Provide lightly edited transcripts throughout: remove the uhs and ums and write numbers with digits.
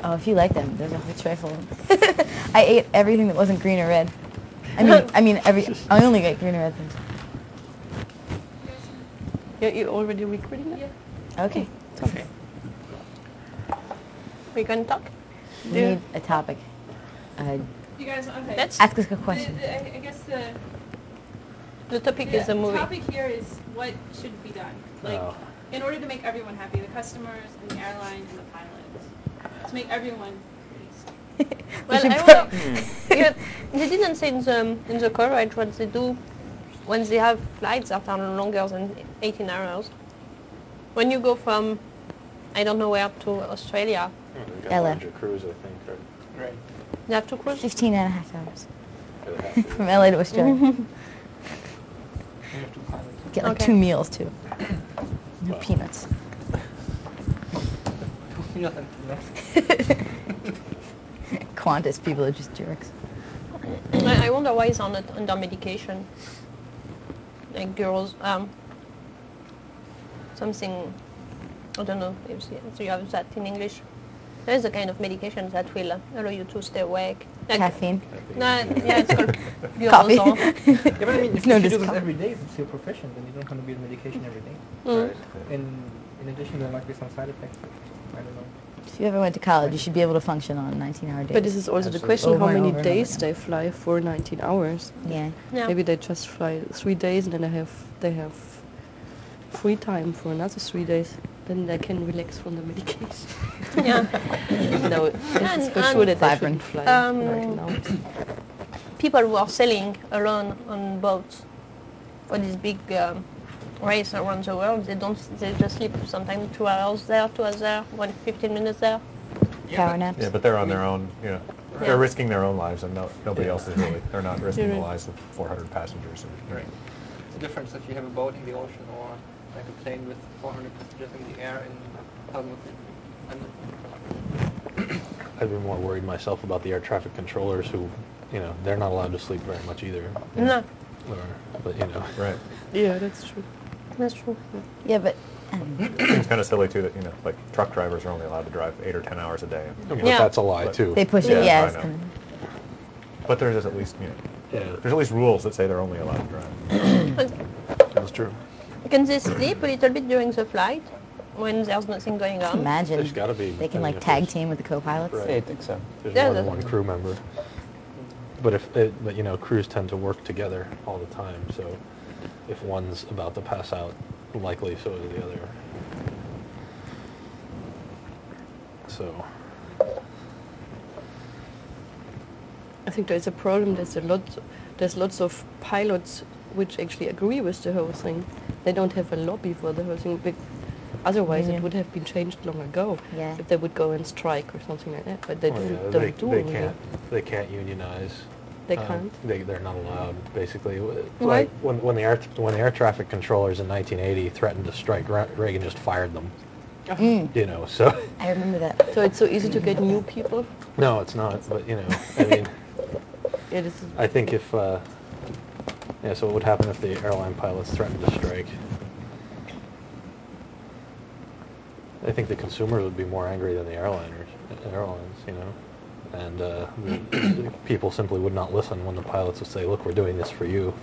Oh, if you like them, there's a whole tray full of them. I ate everything that wasn't green or red. I mean, I only get green or red things. Yeah, you already recording it? Yeah. Okay. Okay. We can talk. We need a topic. You guys, okay. Let's Ask us a question. I guess the topic is the movie. The topic here is what should be done. Like, in order to make everyone happy, the customers and the airline and the pilots. To make everyone pleased. Well, they didn't say in the coverage what they do when they have flights that are longer than 18 hours. When you go from, I don't know where, to Australia. They've got a larger cruise, I think, Right. You have to cruise? 15 and a half hours. Or they have to. From LA to Australia. We have 2 pilots. Get like Okay. 2 meals, too. No Wow. peanuts. 2 meals and peanuts. Qantas people are just jerks. I wonder why they're not under medication. Like girls, something, I don't know if you have that in English. There is a kind of medication that will allow you to stay awake. Like, Caffeine. No, yeah, it's called Coffee. Diorozan. Yeah, but I mean, if No, you do just this coffee. every day, it's still proficient, then you don't have to be on medication every day. Right. And in addition, there might be some side effects. I don't know. If you ever went to college, you should be able to function on 19-hour days. But this is also the Absolutely. question, Over how and many over and over days again. they fly for 19 hours. Yeah. Yeah. Maybe they just fly 3 days and then they have free time for another 3 days. Then they can relax from the medication. Yeah. No, this is for And- sure that they Vibrant. shouldn't fly Um, 19 hours. People who are sailing alone on boats for this big race around the world, they just sleep sometimes 2 hours there, 2 hours there, 15 minutes there. Power naps. Yeah, but they're on their own, you know. Yeah. They're risking their own lives, and nobody Yeah. else is really. They're not risking the Yeah. lives of 400 passengers. And, Right. It's a difference if you have a boat in the ocean or like a plane with 400 passengers in the air in thousands of London. I'd be more worried myself about the air traffic controllers who, you know, they're not allowed to sleep very much either. No, But, you know. Right. Yeah, that's true. that's true. Yeah, but It seems kind of silly too that like truck drivers are only allowed to drive 8 or 10 hours a day. But Yeah. that's a lie, too. they push Yeah, it. Yeah, I it's know. kind But there's at least there's at least rules that say they're only allowed to drive. That's true. Can they sleep a little bit during the flight when there's nothing going of. on? Imagine There's gotta be. they can I mean, like if tag there's- team with the co-pilots. Right. Yeah, I think so. There's Yeah, more than that- one crew member. But you know, crews tend to work together all the time. So if one's about to pass out, likely so is the other. So I think there's a problem. There's lots of pilots which actually agree with the whole thing. They don't have a lobby for the whole thing. Otherwise, Union. it would have been changed long ago. Yeah. If they would go and strike or something like that. But they well, don't they do it. Really. can't unionize. They can't. They're not allowed, basically. Why? Like when the air traffic controllers in 1980 threatened to strike, Reagan just fired them. You know, so I remember that. So it's so easy to get new people. no, it's not. But you know, I mean, Yeah, this is. I think if yeah, so what would happen if the airline pilots threatened to strike? I think the consumers would be more angry than the airlines, you know, and the people simply would not listen when the pilots would say, "Look, we're doing this for you."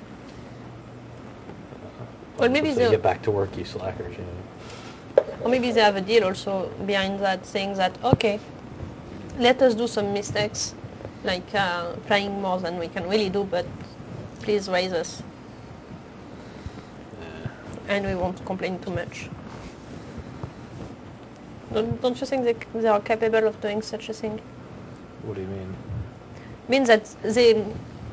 Well, maybe would say, the- get back to work, you slackers, you know. Or maybe they have a deal also behind that, saying that, okay, let us do some mistakes, like flying more than we can really do, but please raise us. And we won't complain too much. Don't you think they are capable of doing such a thing? What do you mean? Means that the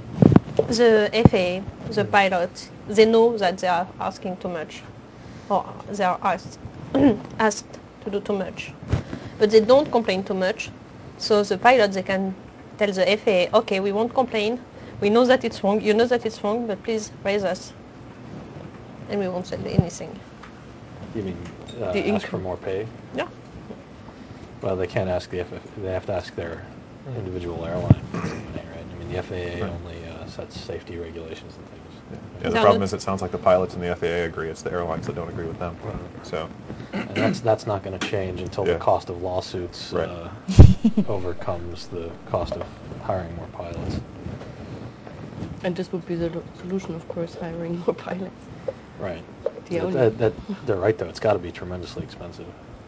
FAA, the pilots, they know that they are asking too much, or they are asked to do too much, but they don't complain too much. So the pilots, they can tell the FAA, okay, we won't complain. We know that it's wrong. You know that it's wrong, but please raise us, and we won't say anything. You mean The ask for income. more pay? Yeah. Well, they can't ask the FAA. They have to ask their individual airline, right? I mean, the FAA only sets safety regulations and things. Yeah, the problem is it sounds like the pilots and the FAA agree. It's the airlines that don't agree with them. So, and that's not going to change until the cost of lawsuits overcomes the cost of hiring more pilots. And this would be the solution, of course, hiring more pilots. Right. They're right, though. It's got to be tremendously expensive.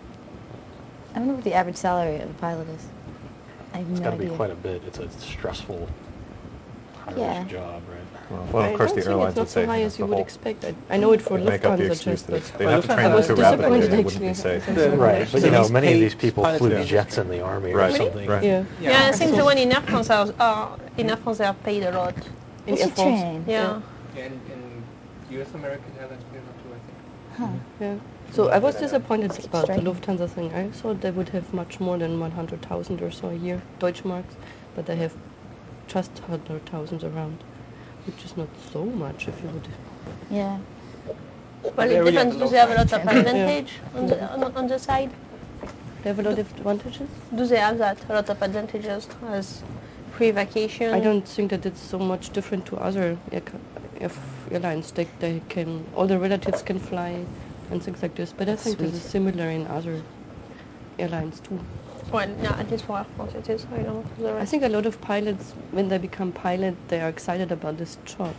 I wonder what the average salary of a pilot is. I have It's no got to be idea. quite a bit. It's a stressful, high-risk job, right? Well, of course, the airlines would say it's not so high as you would whole, expect. I know it for they make up the Lufthansa excuse just, that but they have to train them too rapidly and it wouldn't be safe. Right, but you know, many of these people pilots flew in the jets industry. in the army or Right. something. Right. Yeah, I think the one in Air France they are paid a lot. in They Air should France. train. Yeah. Yeah, in US American Airlines, we not too, I think. Huh. Yeah. So I was disappointed It's about the striking. Lufthansa thing. I thought they would have much more than 100,000 or so a year, Deutschmarks, but they have just 100,000 around, which is not so much if you would. Yeah. Well, They're it really depends. on Do the they have a low lot of side. advantage on the side? They have a lot of advantages. Do they have that? A lot of advantages as free vacation? I don't think that it's so much different to other airlines. They can, all the relatives can fly and things like this. But I think this is similar in other airlines too. Well, yeah, at least for Air France it is. I don't know for the I rest. think a lot of pilots, when they become pilot, they are excited about this job,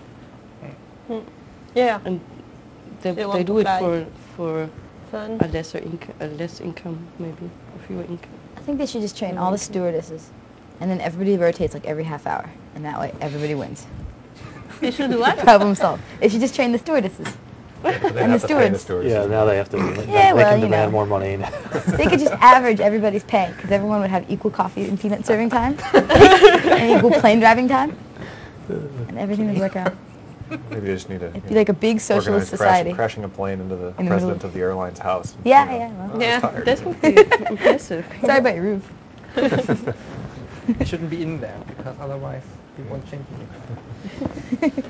Yeah, and They they want do to it fly. for fun. a less income, maybe a fewer income. I think they should just train all the stewardesses, and then everybody rotates like every half hour, and that way everybody wins. They should do what? Problem solved. They should just train the stewardesses. They And the have to pay the stewards. stewards. Yeah, now they have to. Yeah, they well, can you demand know. more money. They could just average everybody's pay, because everyone would have equal coffee and peanut serving time, and equal plane driving time, and everything would work out. Maybe they just need to It'd be like a big socialist organize society. crashing a plane into the In the president middle. of the airline's house. Yeah, You know, yeah, well. "Oh, I was Yeah, tired." That would be impressive. Sorry about your roof. It shouldn't be in there, because otherwise we won't change it.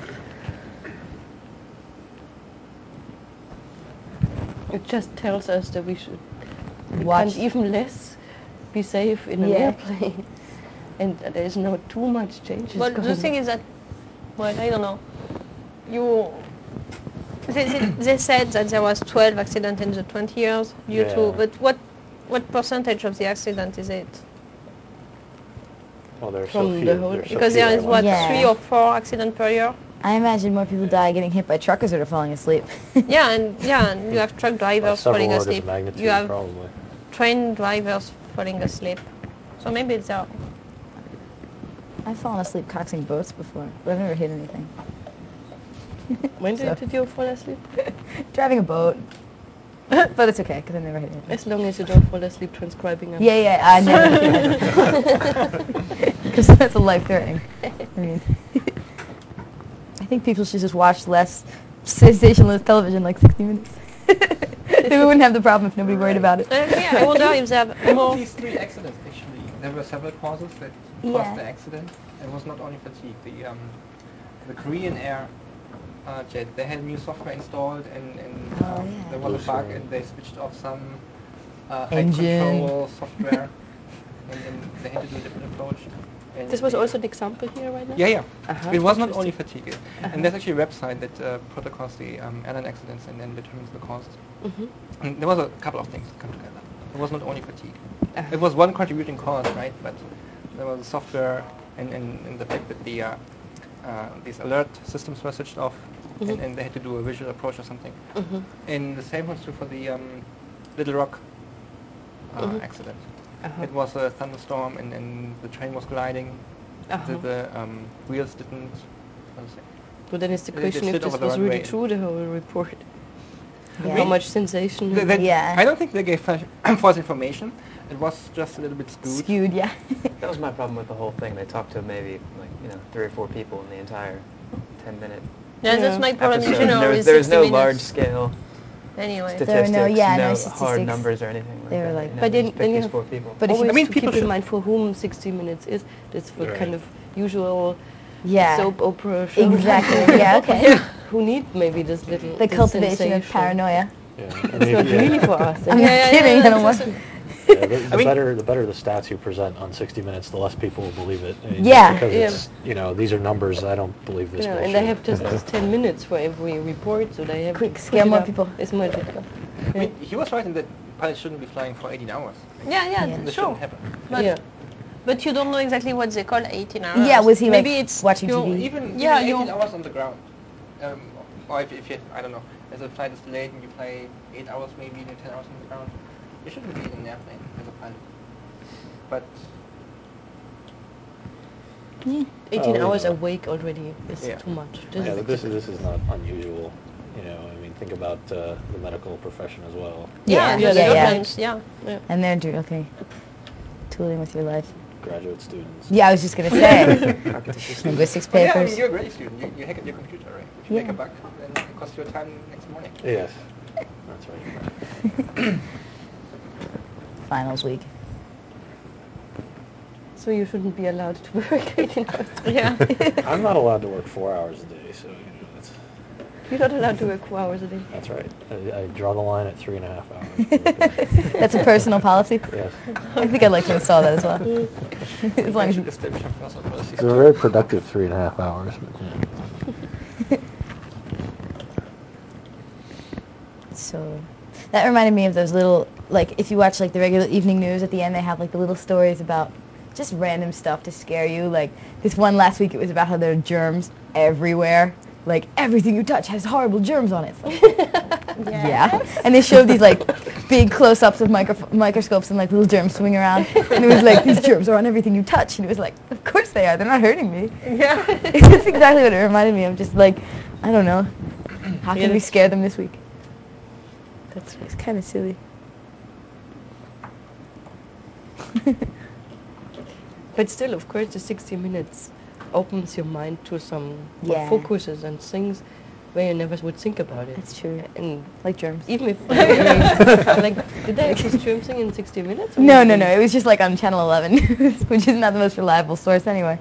It just tells us that we Watch. can't even less be safe in an airplane, and there is no too much changes Well, going the thing is that, well, I don't know. They said that there was 12 accidents in the 20 years due to, but what percentage of the accident is it? Well, there's From so few. the whole- There's so Because few there is what, airlines. 3 or 4 accidents per year? I imagine more people die getting hit by truckers that are falling asleep. Yeah, and you have truck drivers Several falling orders of asleep. magnitude, You have probably. train drivers falling asleep. So maybe it's out. I've fallen asleep coxing boats before, but I've never hit anything. when So- did you fall asleep? Driving a boat. But it's okay, because I never hit anything. As long as you don't fall asleep transcribing. Yeah, I never. Because that's a life threatening. I mean, I think people should just watch less sensationalist television, like 60 Minutes. Then we wouldn't have the problem if nobody worried about it. Yeah, I wonder if they have Of more. these 3 accidents, actually, there were several causes that Yeah. caused the accident. It was not only fatigue. The Korean Air jet, they had new software installed, and there was a bug, and they switched off some height Engine. control software, and they had to do a different approach. And This was also an example here right now? Yeah. Uh-huh. It was not only fatigue. And there's actually a website that protocols the airline accidents and then determines the causes. And there was a couple of things that come together. It was not only fatigue. It was one contributing cause, right? But there was the software and the fact that these alert systems were switched off, and they had to do a visual approach or something. And the same holds true for the Little Rock accident. It was a thunderstorm, and the train was gliding. The wheels didn't. What was it? But then it's the They question slid if this over the was really runway. true, the whole report. Yeah. How much sensation? Yeah. I don't think they gave false information. It was just a little bit skewed. Skewed, yeah. That was my problem with the whole thing. They talked to maybe 3 or 4 people in the entire 10-minute Yeah, that's my problem in episode. general with There was 60 no minutes. large scale Anyway. There were statistics, no- yeah, no hard statistics. numbers or anything like They were that. like- you know, But they then just picked you these have- 4 people. But if you, Always mean, to people keep in should- mind for whom 60 Minutes is. That's for Right. kind of usual yeah, soap opera show. exactly. Yeah, okay. Who need maybe this little The this cultivation of sensation. paranoia. Yeah. I It's mean, not if you- really for us. I'm not kidding. I don't want. true. The I mean- better the stats you present on 60 Minutes, the less people will believe it. I mean, Yeah. Because Yeah. it's, these are numbers. I don't believe this bullshit. And they have just 10 minutes for every report, so they have Quick, to scare put it more up people. as much as possible. I mean, he was right in that pilots shouldn't be flying for 18 hours. Yeah, Yeah. This sure. shouldn't happen. But, Yeah. but you don't know exactly what they call 18 hours. Yeah, was he Maybe like it's watching you're- TV? Even Yeah, 18 you're- hours on the ground. Or if you, I don't know, as a flight is delayed and you fly 8 hours maybe, 10 hours on the ground, you shouldn't be in an airplane as a pilot. But 18 Oh, hours yeah. awake already is Yeah. too much. Yeah, but this is not unusual. I mean, think about the medical profession as well. Yeah, Yeah, the yeah. surgeons, yeah. And they're doing okay. Tooling with your life. Graduate students. Yeah, I was just gonna say. Architecture students. Linguistics well, yeah, I papers. mean, you're a grade student. You hack at your computer, right? If you Yeah. make a bug, then it costs you time next morning. Yes, that's right. Finals week. So you shouldn't be allowed to work 18 hours. Yeah. I'm not allowed to work 4 hours a day, so that's You're not allowed to work 4 hours a day. that's right. I draw the line at 3.5 hours. That's a personal policy. Yes. I think I'd like to install that as well. As long as should establish a personal policy. It's a very productive 3.5 hours. But, yeah. So that reminded me of those little, like, if you watch like the regular evening news, at the end they have like the little stories about just random stuff to scare you. Like this one last week, it was about how there are germs everywhere. Like everything you touch has horrible germs on it. It's like, yeah. And they showed these like big close-ups of microscopes and like little germs swimming around. And it was like, these germs are on everything you touch. And it was like, of course they are. They're not hurting me. Yeah. That's exactly what it reminded me of. Just like, I don't know. How can we scare them this week? That's it's kind of silly. But still, of course, the 60 Minutes opens your mind to some Yeah. focuses and things where you never would think about it. That's true. And Like germs. even if, like, did they have this germ thing in 60 Minutes? or No, was no, it- no. It was just like on Channel 11, which is not the most reliable source anyway.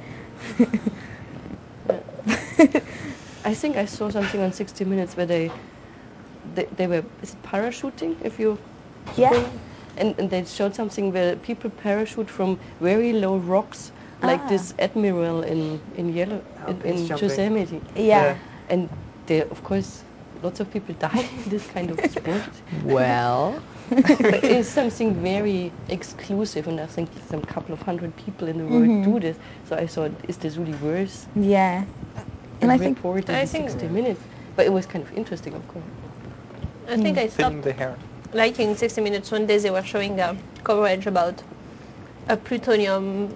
I think I saw something on 60 Minutes where they were, is it parachuting? If you Yeah. and they showed something where people parachute from very low rocks, like this admiral in yellow base in jumping. Yosemite. Yeah. And there, of course, lots of people die in this kind of sport. Well. But it's something very exclusive, and I think some couple of hundred people in the world do this. So I thought, is this really worth Yeah. And I think reported I in think- 60 Minutes? But it was kind of interesting, of course. I think I Thinning stopped the hair. liking 60 Minutes one day. They were showing coverage about a plutonium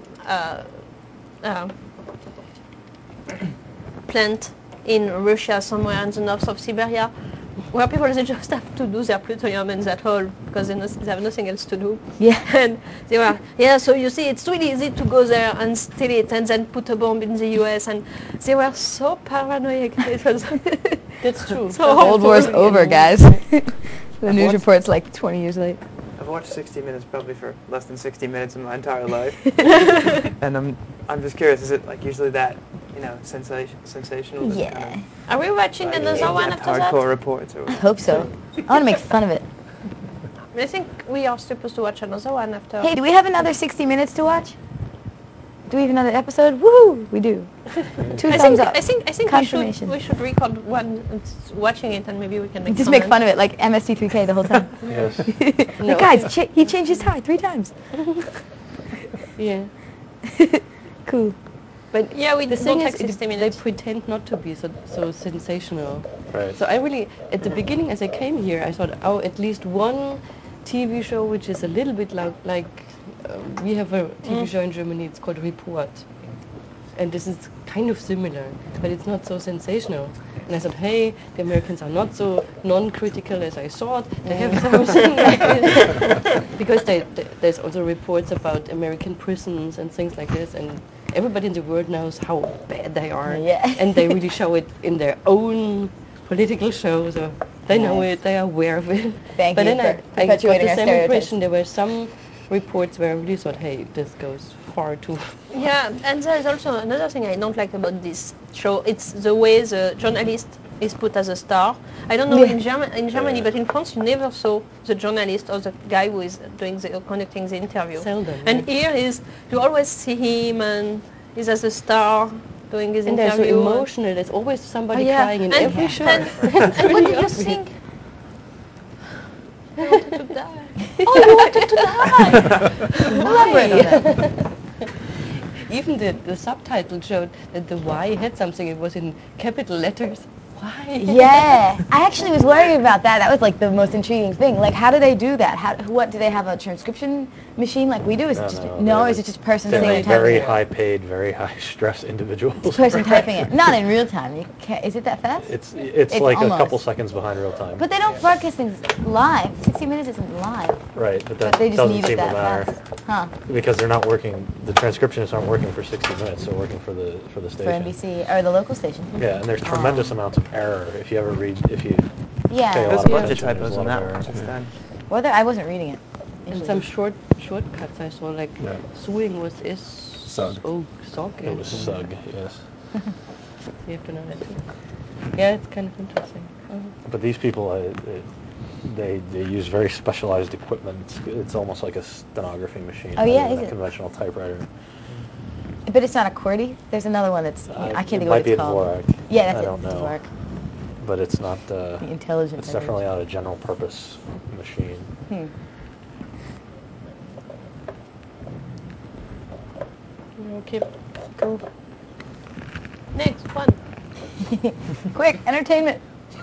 plant in Russia, somewhere in the north of Siberia, where people they just have to do their plutonium in that hole because they have nothing else to do. Yeah. And they were, so you see, it's really easy to go there and steal it and then put a bomb in the US. And they were so paranoid. It was That's true. So Cold War's Really over, annoying. guys. The news watched- report's like 20 years late. I've watched 60 Minutes probably for less than 60 minutes in my entire life, and I'm just curious. Is it like usually that sensational? Just Yeah. Kind Are we watching of, another one in-depth after hardcore that? reports or I whatever. hope so. I want to make fun of it. I think we are supposed to watch another one after. Hey, do we have another 60 Minutes to watch? Do we have another episode? Woo! We do. Two thumbs up. I think Confirmation. we should record one watching it and maybe we can make Just make fun of it like MST3K the whole time. Yes. No. Like, guys, he changed his tie 3 times. Yeah. Cool. But Yeah, we the don't thing like is, 60 they minutes. pretend not to be so sensational. Right. So I really, at the beginning, as I came here, I thought, oh, at least one TV show which is a little bit like we have a TV show in Germany. It's called Report, and this is kind of similar, but it's not so sensational. And I thought, hey, the Americans are not so non-critical as I thought. They have something like this. Because there's also reports about American prisons and things like this, and everybody in the world knows how bad they are. Yeah. And they really show it in their own political shows, or they know Nice. it, they are aware of it. Thank But you then for I got perpetuating the our same stereotypes. impression. There were some reports where I really thought, hey, this goes far too. Yeah, and there's also another thing I don't like about this show. It's the way the journalist is put as a star. I don't know Yeah. in Germany, but in France you never saw the journalist or the guy who is conducting the interview. Seldom. And here is you always see him and he's as a star doing his And they're so interview. emotional. There's always somebody Oh, yeah. crying in And- every show. and what did you think? I wanted to die. Oh, you wanted to die! Elaborate on that. Even the subtitle showed that the Y had something. It was in capital letters. Why? Yeah, I actually was worried about that. That was like the most intriguing thing. Like, how do they do that? What do they have a transcription machine like we do? Is it just or is it just person sitting there They're typing very it? high-paid, very high-stress individuals. It's person typing it, not in real time. You can't, is it that fast? It's It's like almost. a couple seconds behind real time. But they don't broadcast things live. 60 Minutes isn't live. Right, but that But they just doesn't need it seem to that matter. fast. Huh. Because they're not working, the transcriptionists aren't working for 60 minutes, they're working for the For station. NBC or the local station. Yeah, and there's tremendous amounts of error if you ever if you pay a Yeah. There's lot a of bunch of attention, there's typos a on lot that of one. errors. Just then. Whether I wasn't reading it. And Usually. some shortcuts I saw, like Yeah. suing was Sug. Oh, sog. It was SUG, yes. You have to know that too. Yeah, it's kind of interesting. But these people, they use very specialized equipment. It's almost like a stenography machine, Oh, not yeah, even is a it? conventional typewriter. But it's not a QWERTY. There's another one that's I can't think of what It might be it's a called. Dvorak. Yeah, that's I it. don't know. Dvorak. But it's not. The intelligent. It's definitely not a general purpose machine. Okay. Cool. Next one. Quick, entertainment.